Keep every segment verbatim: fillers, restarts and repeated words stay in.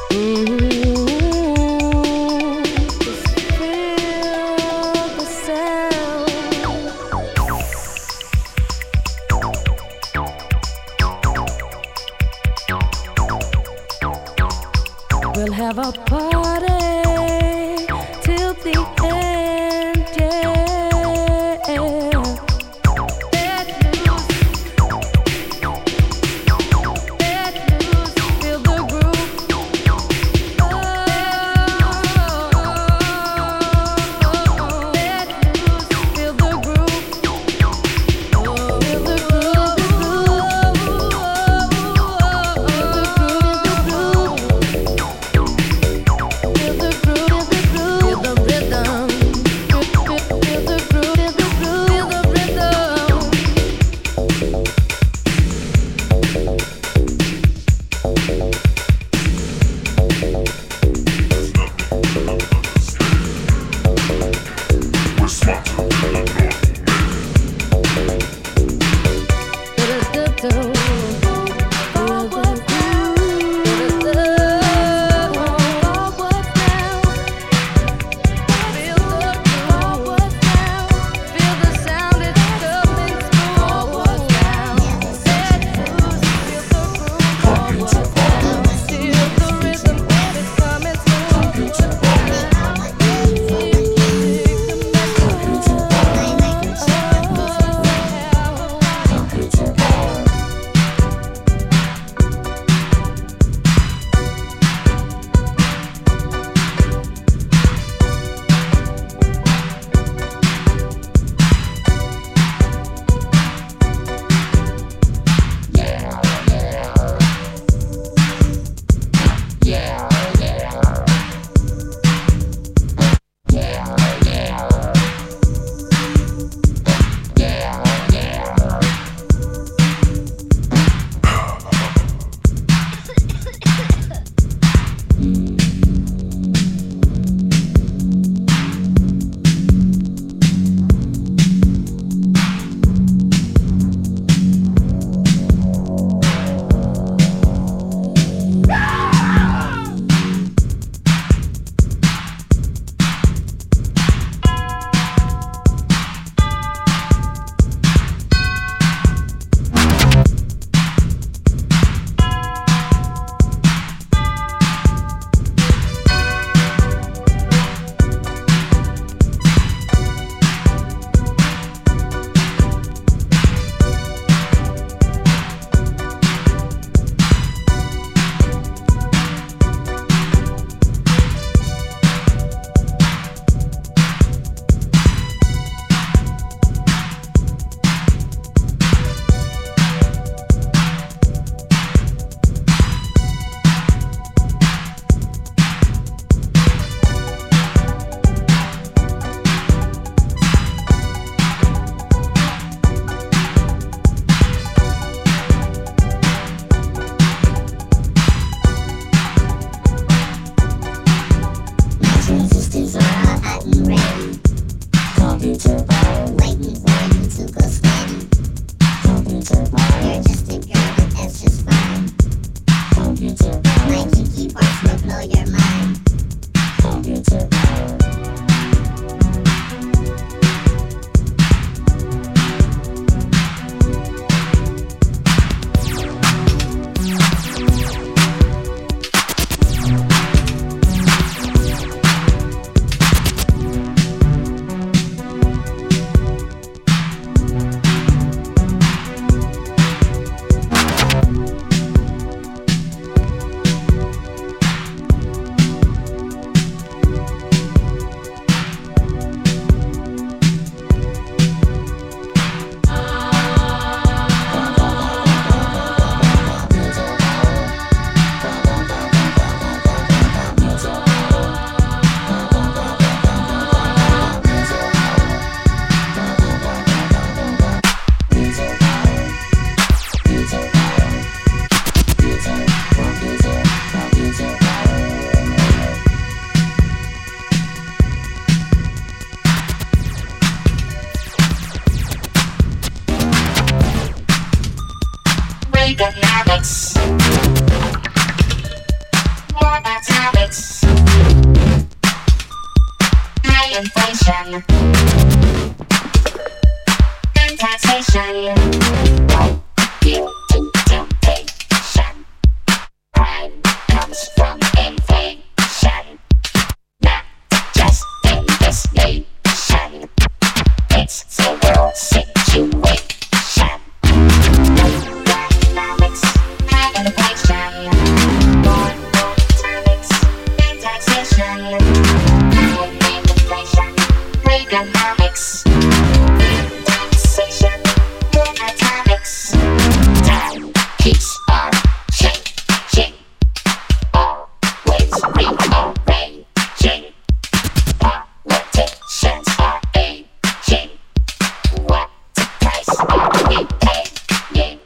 We'll have a party till the end, yeah. Let loose, let loose, feel the groove. Oh, let loose, feel the groove. Oh, feel the groove, the groove, feel the groove, the groove. Feel the groove, feel the groove, feel the rhythm. Feel the groove, feel the groove, feel the rhythm. We're smarter than the Do-do-do-do. Forward now. Do-do-do. Forward now. Feel the forward now. Feel the sound, it's coming through. Forward now. Let loose, feel the groove. Forward now. Feel the rhythm, it's coming through. Forward now. Transistors are all hot and ready. Computer power, waiting for you to go steady. Computer power, you're just a girl, but that's just fine. Computer power, my cheeky parts will blow your mind. Computer power. Reaganomics. Why atomics, high inflation, and taxation. Due to temptation, crime comes from inflation, not just in this nation. It's the world situation. Economics, high inflation, more atomics, and taxation. High inflation, Reaganomics, taxation, more atomics. Time keeps on changing, always rearranging. Politicians are aging. What price are we paying?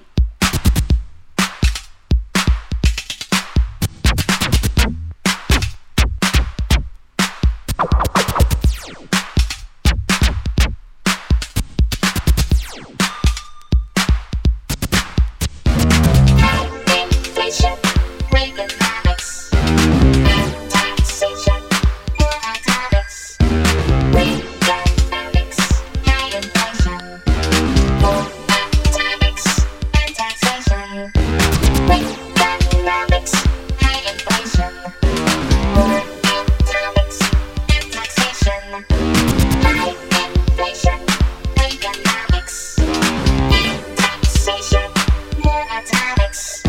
Inflation, Reaganomics, taxation, more atomics. Reaganomics, high inflation, more atomics, and taxation. Reaganomics, high inflation, more atomics, and taxation. High inflation, Reaganomics, taxation, more atomics.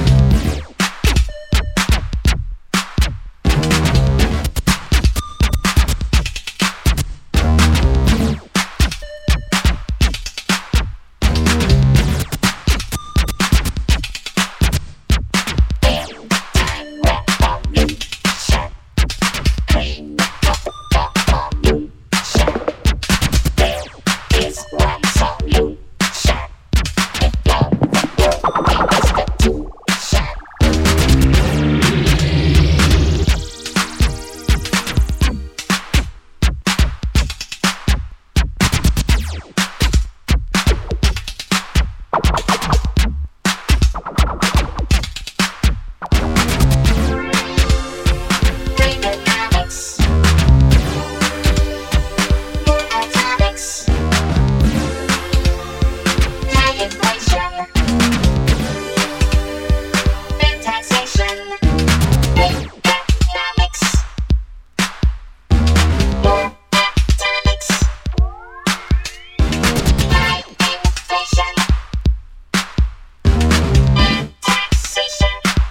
Time revolution, clean up the pollution. There is one solution. Ignore the world institution. Reaganomics, more atomics, high inflation, and taxation. Reaganomics, more atomics, high inflation, and taxation.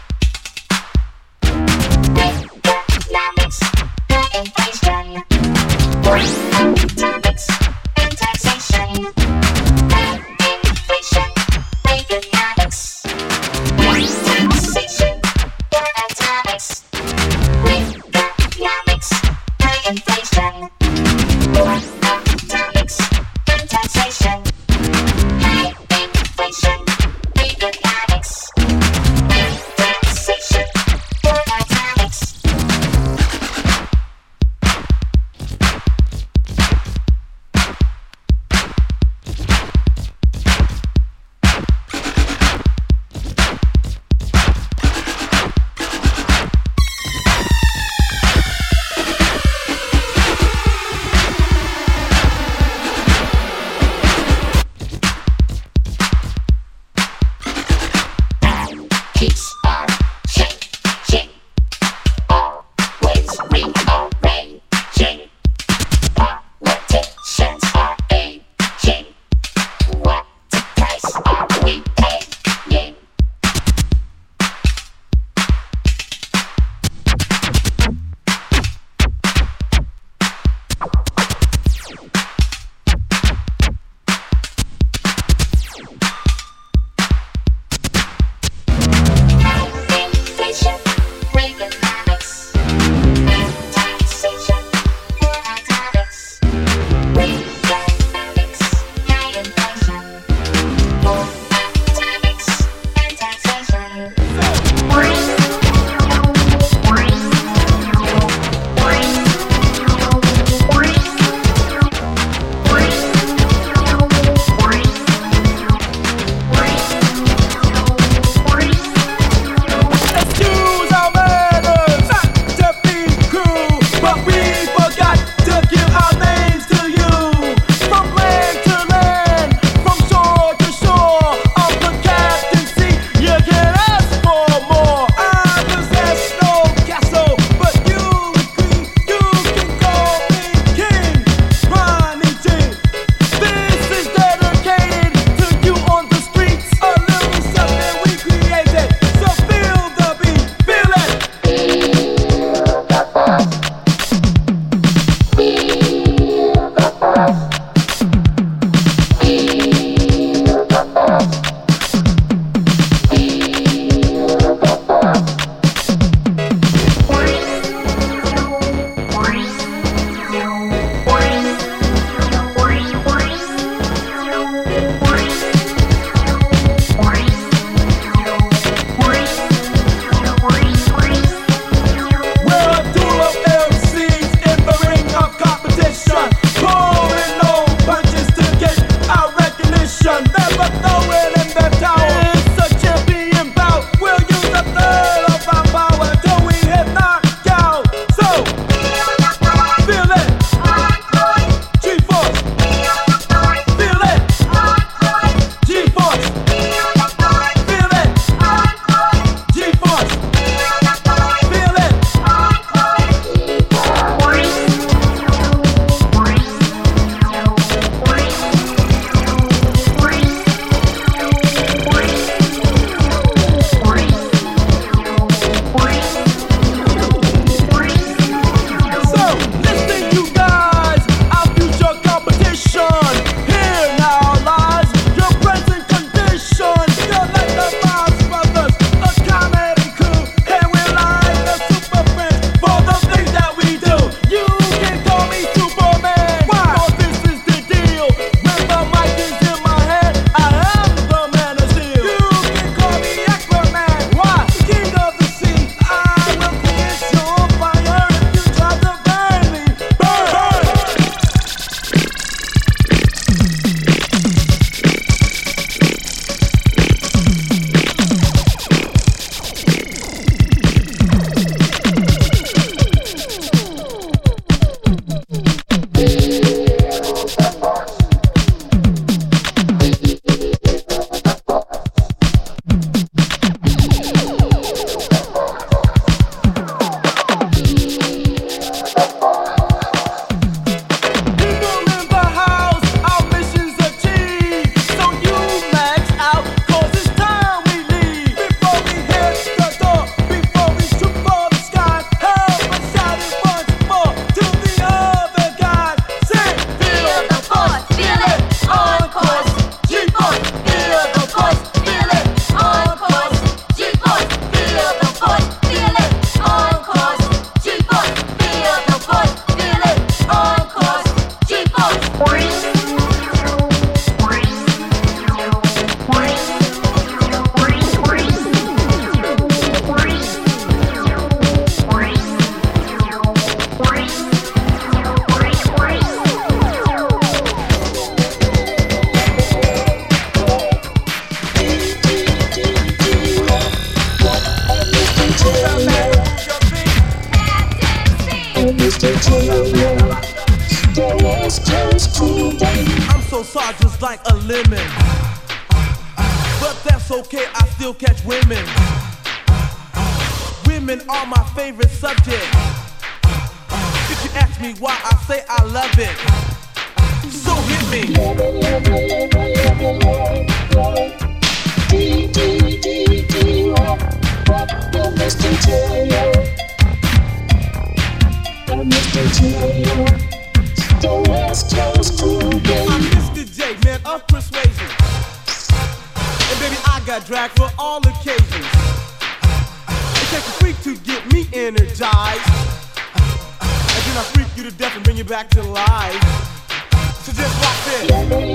Reaganomics, high inflation, more atomics, and taxation. High inflation, Reaganomics, taxation, more atomics. Reaganomics, high inflation, more atomics, and taxation. High inflation, Reaganomics, taxation, more atomics. Time keeps on changing, always rearranging. Politicians are aging. What price are we paying? I'm so soft just like a lemon, but that's okay, I still catch women. Women are my favorite subject. If you ask me why, I say I love it. So hit me. D, D, D, D, rock, rock, Mister Taylor. Mister Taylor. The West Coast Cool Game. I'm Mister J, man of persuasion. And baby, I got drag for all occasions. It takes a freak to get me energized. And then I freak you to death and bring you back to life. So just rock this.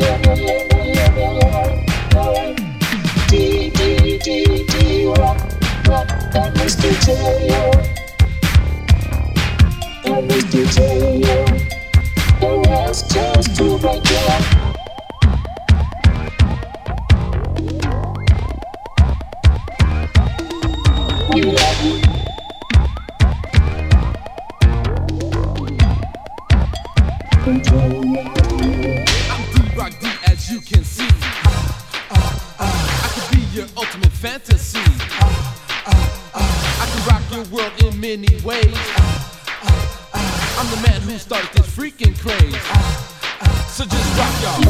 D, D, D, D, rock, rock, and Mister Taylor. And Mister Taylor. The West Coast to break it up. We love you. I'm D-Rock D as you can see. Uh, uh, I could be your ultimate fantasy. Uh, uh, uh, I can rock your world in many ways. I'm the man who started this freaking craze. Uh, uh, so just rock y'all.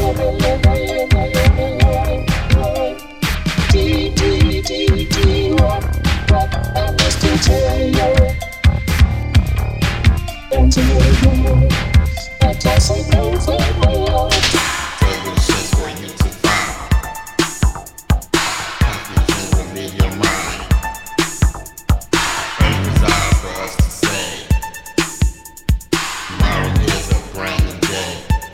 D, D, D, D, rock, rock, and Mister Taylor. And Taylor, I toss it over my life. Taylor's just for you to find. Confusion in your mind. And desire for us to say. Tomorrow is a brand new day.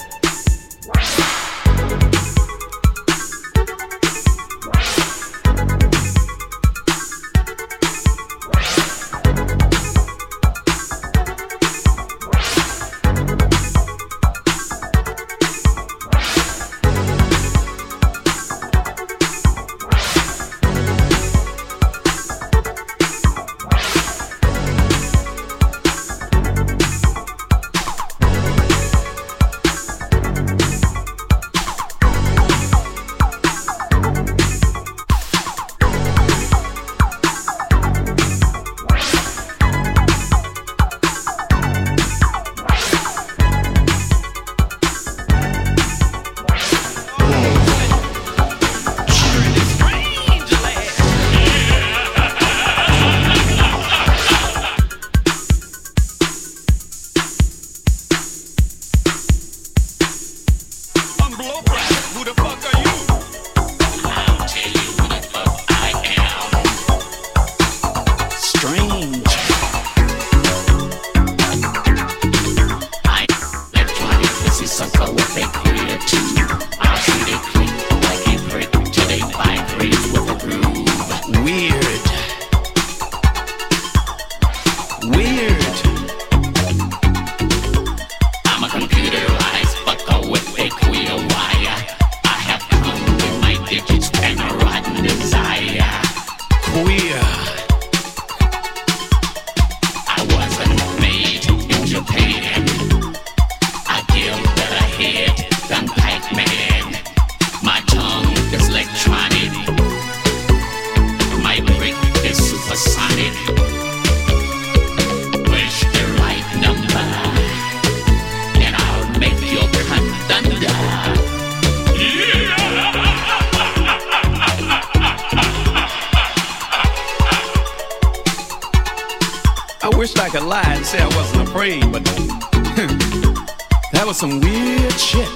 That was some weird shit.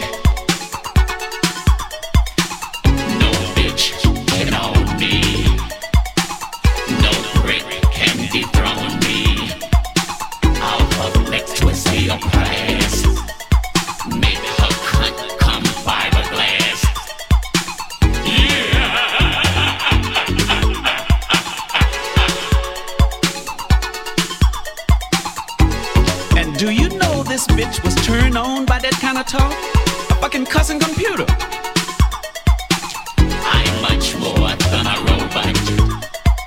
No bitch can own me. No brick can dethrone me. I'll perpetuate your past. Make her cunt come fiberglass. Yeah. And do you know this bitch was turned on by that kind of talk? A fucking cussing computer. I'm much more than a robot.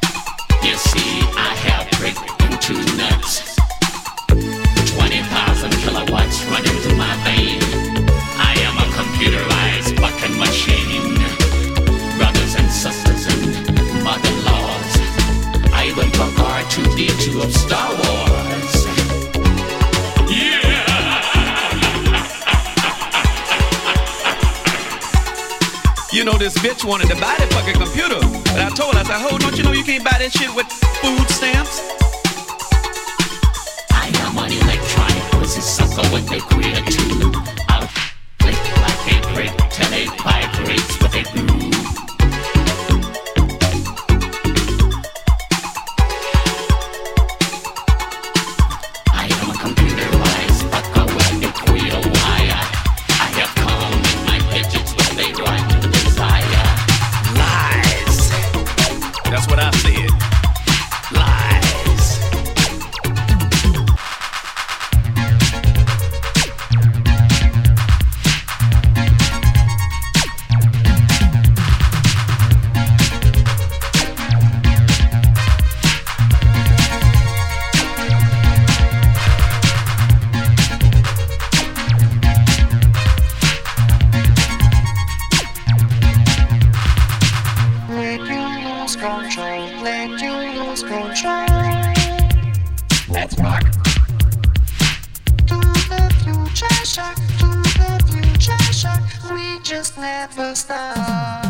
You see, I have brick and two nuts. twenty thousand to the two of Star Wars. Yeah! You know, this bitch wanted to buy that fucking computer. But I told her, I said, ho, don't you know you can't buy that shit with food stamps? I am an electronic pussy sucker with a creative tune. I'll flick like a brick till it vibrates with a groove. I am a computerized fucker with a queer wire. I have come in my digits with a right desire. Lies. That's what I said. Lies. Let you lose control, let you lose control. Let's rock. To the future shock, to the future shock. We just never stop.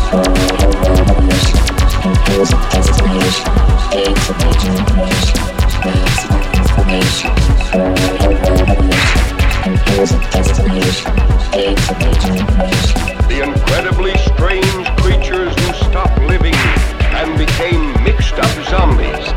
The incredibly strange creatures who stopped living and became mixed up zombies.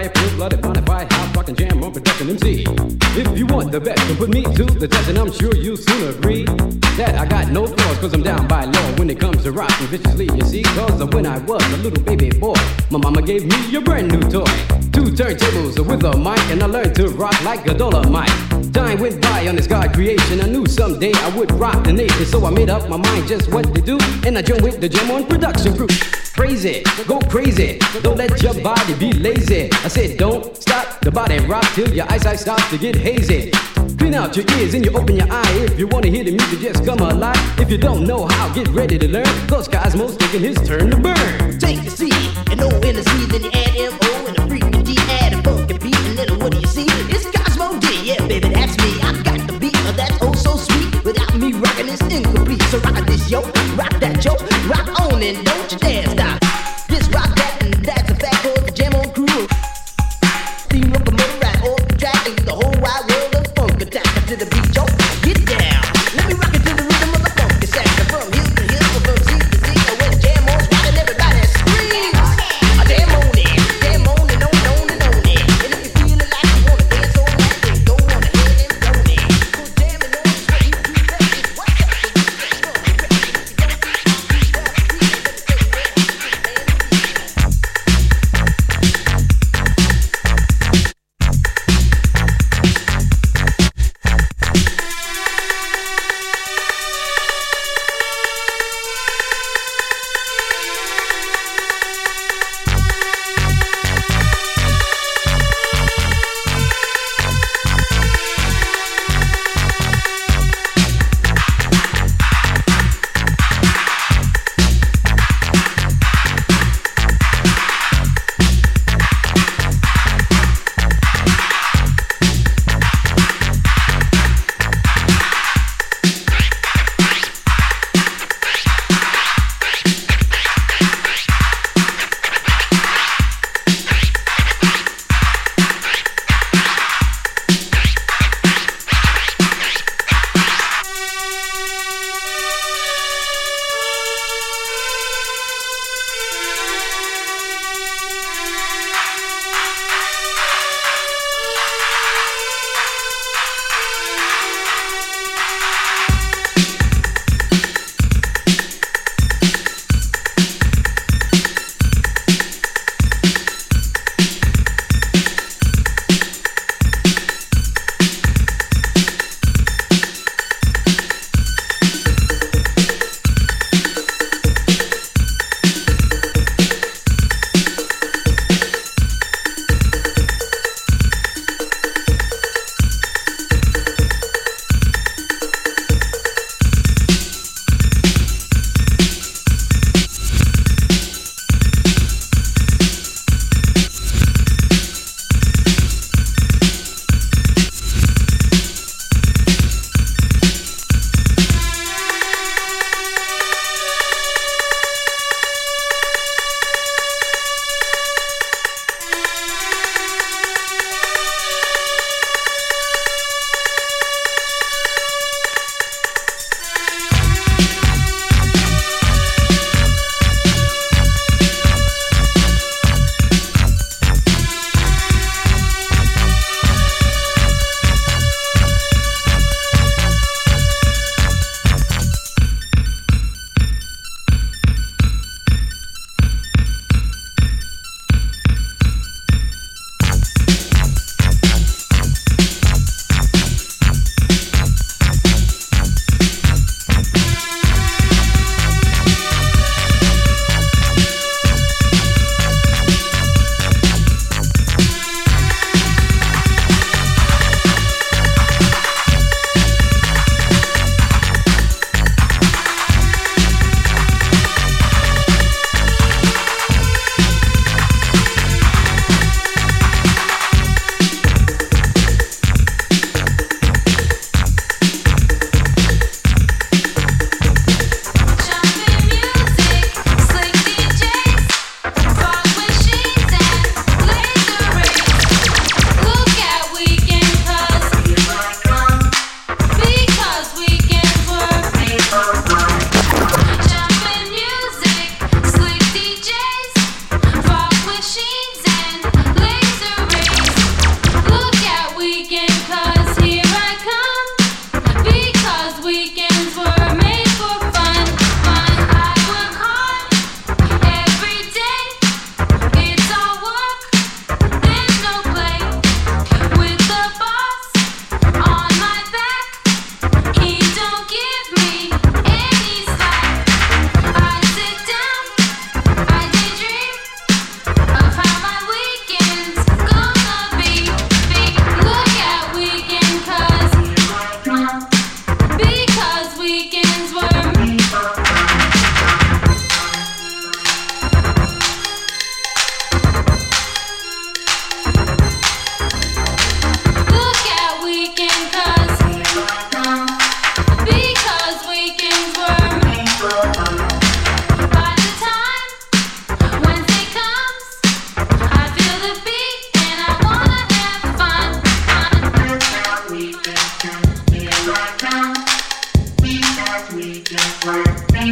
right, full-blooded, bonafide, house, rockin' jam on production M C. If you want the best, then put me to the test, and I'm sure you'll soon agree that I got no flaws, cause I'm down by law when it comes to rockin' viciously, you see. Cause when I was a little baby boy, my mama gave me a brand new toy. Two turntables with a mic, and I learned to rock like a Dolomite. Time went by on this God creation, I knew someday I would rock the nation, so I made up my mind just what to do, and I joined with the Jam On production crew. Crazy, go crazy, don't let your body be lazy. I said don't stop the body rock till your eyesight starts to get hazy. Clean out your ears and you open your eye. If you wanna hear the music, just come alive. If you don't know how, get ready to learn, cause Cosmo's taking his turn to burn. Take the C and O in the C, then you add M O and a freaking D, add a funky beat, and then what do you see? It's Cosmo D, yeah baby, that's me. I got the beat, uh, that's oh so sweet. Without me rocking, it's incomplete. So rock this yo, rock that yo, rock on and don't you dare stop. Just rock that and that's a fact, cause the Jam On crew. Steam up a motor right off the track, and the whole wide world of funk attack to the beat, yo. Get down, let me rock it to the rhythm of the funky section. From hill to hill, from sea to sea, and when Jam On's rockin', everybody screams. A Jam On it, Jam on it, on on and on it. And if you feelin' like you wanna dance all night, then go on ahead and blow it. Cause jamming on is what you do best. What's up?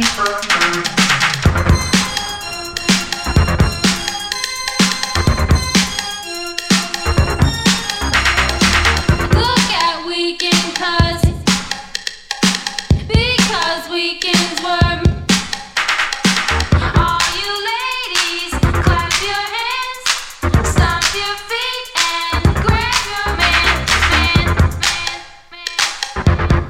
Look at weekend, 'cause because weekends were. All you ladies, clap your hands, stomp your feet, and grab your man, man, man, man.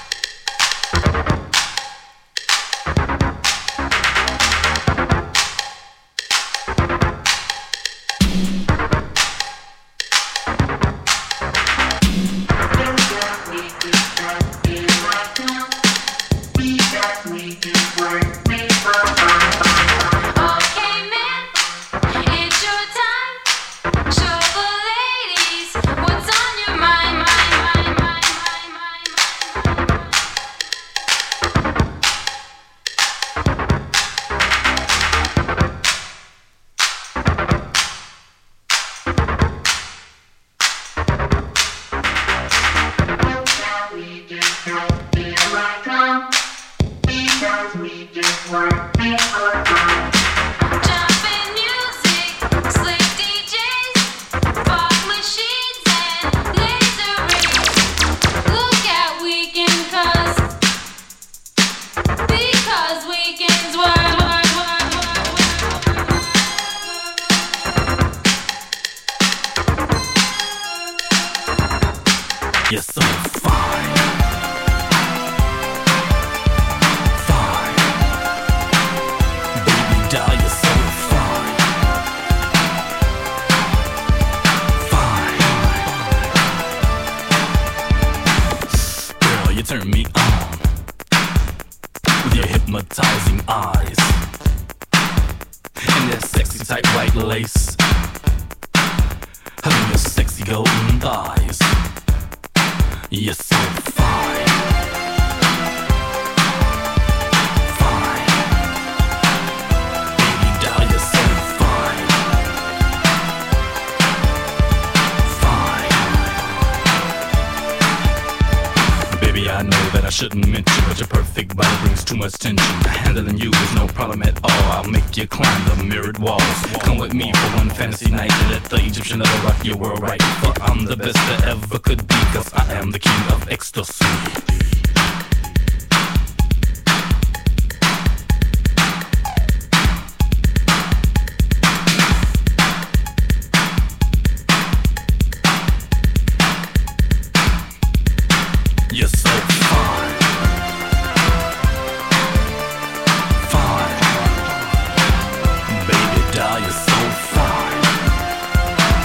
Okay, man, it's your time. Show the ladies what's on your mind, mind, mind, mind, mind, mind, mind. Jumpin' music, slick D Js, fog machines, and laser rays. Look at weekend, 'cause because weekends were. You're so fine. Fine. Baby doll, you're so fine. Fine. Girl, you turn me on with your hypnotizing eyes and that sexy tight white lace, hugging your sexy golden thighs. You're so fine. Fine. Baby doll, you're so fine. Fine. Baby, I know that I shouldn't mention, but your perfect body brings too much tension. Handling you is no problem at all. I'll make you climb the mirrored walls. Come with me for one fantasy night and let the Egyptian lover rock your world right. For I'm the best that ever could be, 'cause I am the king of ecstasy. You're so fine. Fine. Baby doll, you're so fine.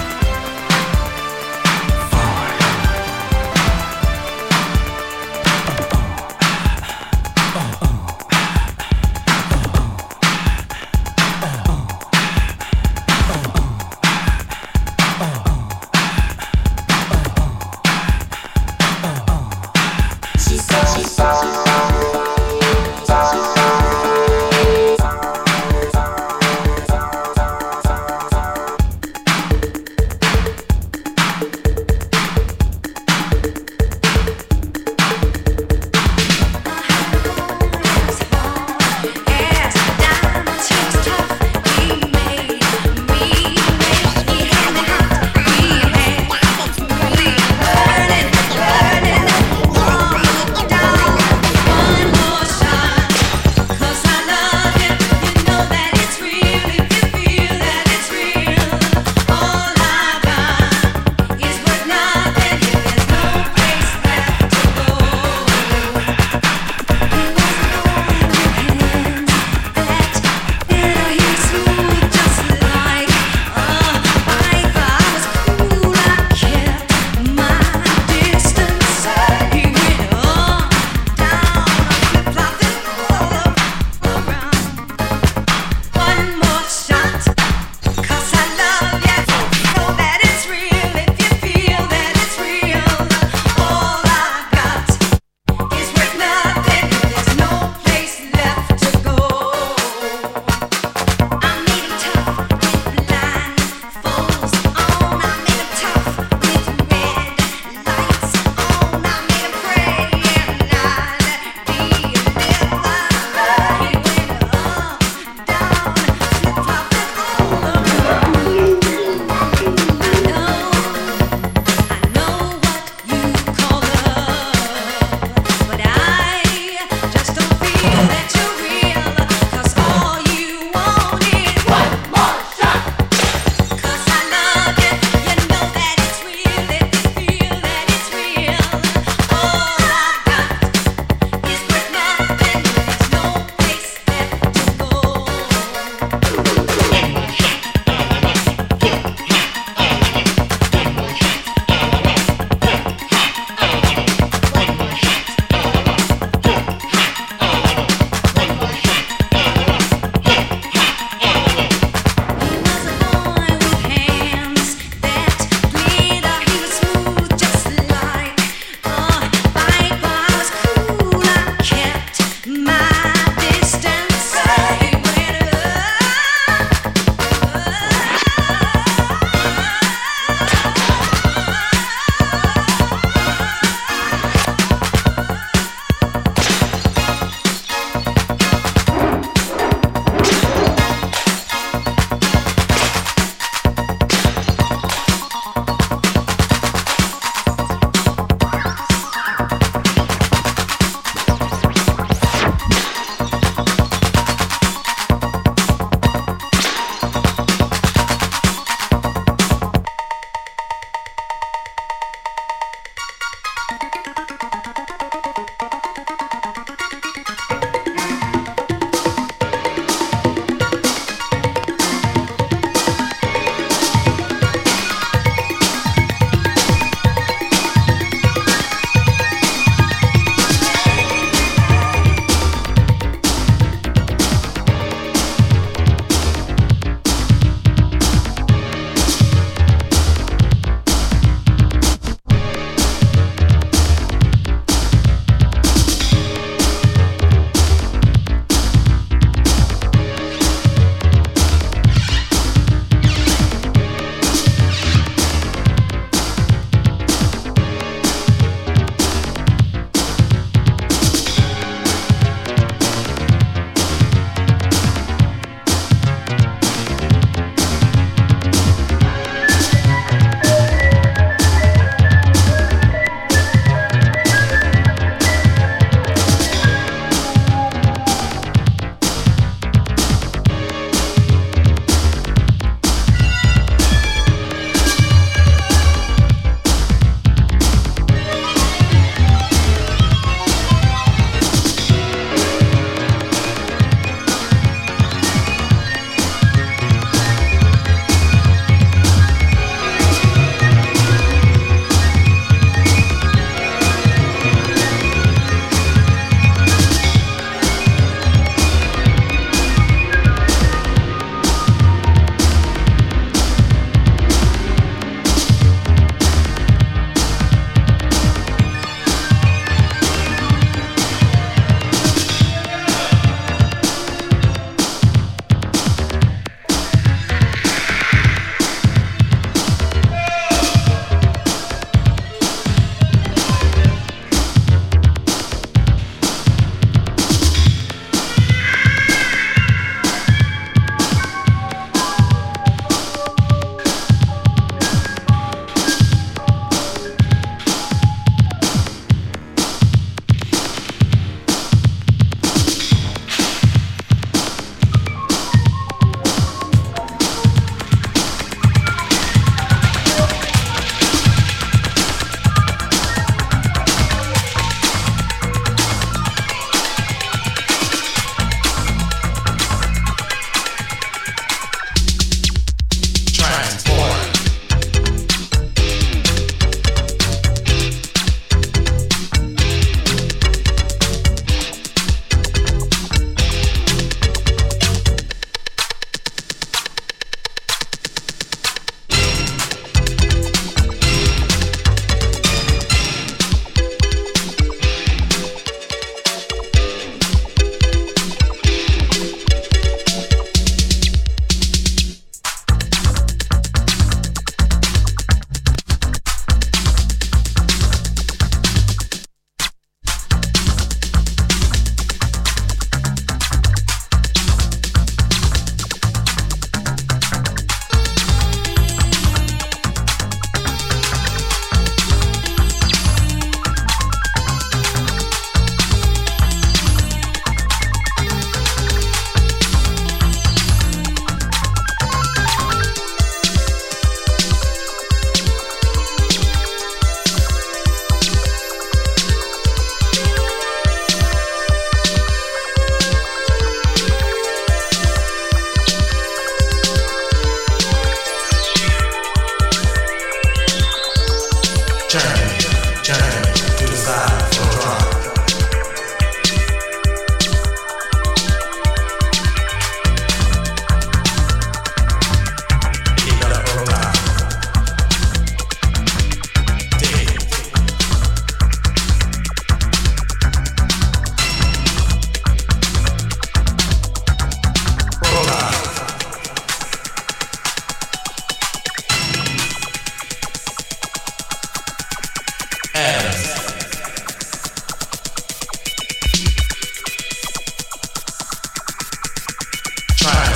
Fine.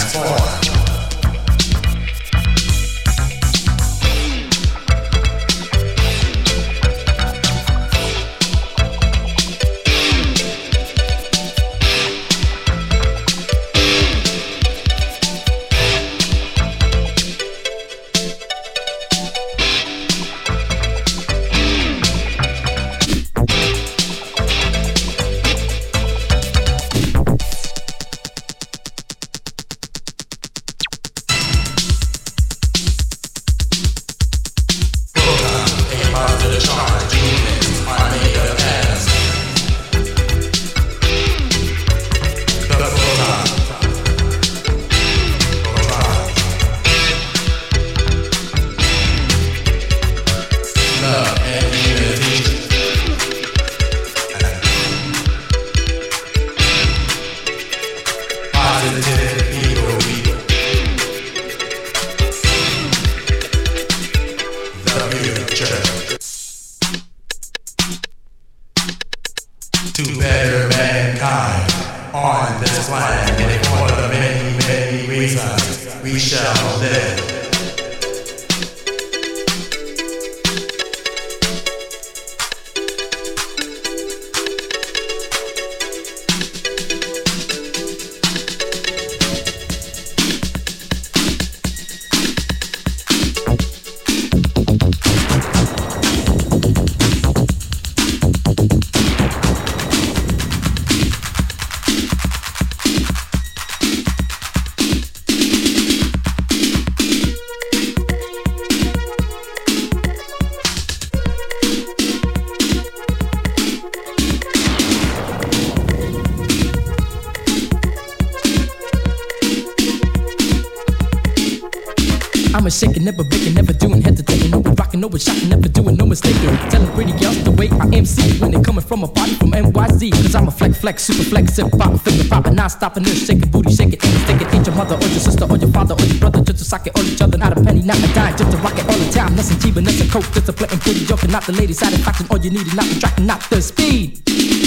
I'm a shaking, never breaking, never doing, hesitating, no rocking, no shocking, never doing, no mistaking. Telling pretty girls the way I M C when they coming from a party from N Y C. Cause I'm a flex, flex, super flex, hip hop, finger popping, non stopping, this shaking, booty shaking, ain't mistaken. Ain't your mother or your sister or your father or your brother, just to sock it all each other, not a penny, not a dime, just to rock it all the time. Nothing cheap, and that's a coat, just a play and pretty joking, not the lady satisfaction. All you need is not the track, not the speed.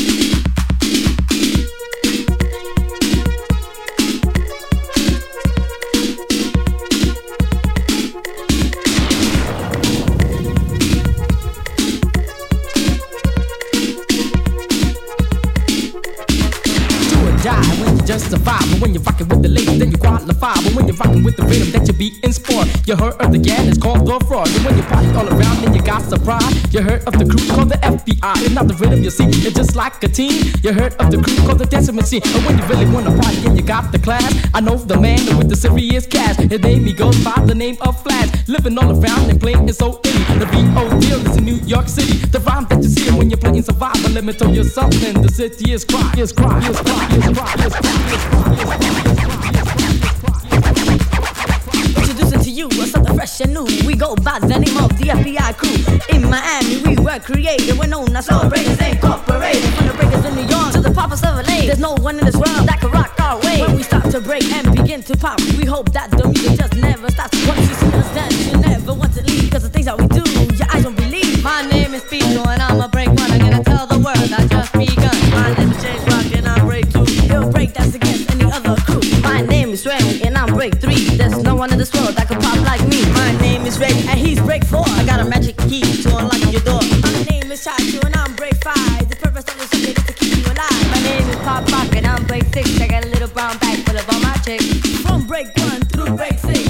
Justify, but when you're rocking with the lady, then you qualify. But when you're rocking with the rhythm, that you be in sport. You heard of the gang, it's called the fraud. And when you party all around, then you got surprise. You heard of the crew called the F B I. And now the rhythm you see, it's just like a team. You heard of the crew called the dancing machine. And when you really wanna party and you got the class, I know the man with the serious cash. His name, he goes by the name of Flash. Living all around and playing it so illy. The V O deal is in New York City. The rhyme that you see when you're playing Survivor. Let me tell you something, the city is cry, is cry, is cry, is cry, is cry. Introducing to you something fresh and new. We go by the name of the F B I crew. In Miami, we were created. We're known as Soul Breakers Incorporated. From the breakers in New York to the poppers of L A, there's no one in this world that can rock our way. When we start to break and begin to pop, we hope that the music just never stops. Once you see us dance, you never want to leave. Cause the things that we do, your eyes won't believe. My name is Pico and I'm a break one. I'm gonna tell the world I just begun. My name is James Rock and I break two. He'll break that's against any other crew. My name is Ray and I'm break three. There's no one in this world that can pop like me. My name is Ray and he's break four. I got a magic key to unlock your door. My name is Chacho and I'm break five. The purpose of this is to keep you alive. My name is Pop Rock and I'm break six. I got a little brown bag full of all my chicks. From break one through break six.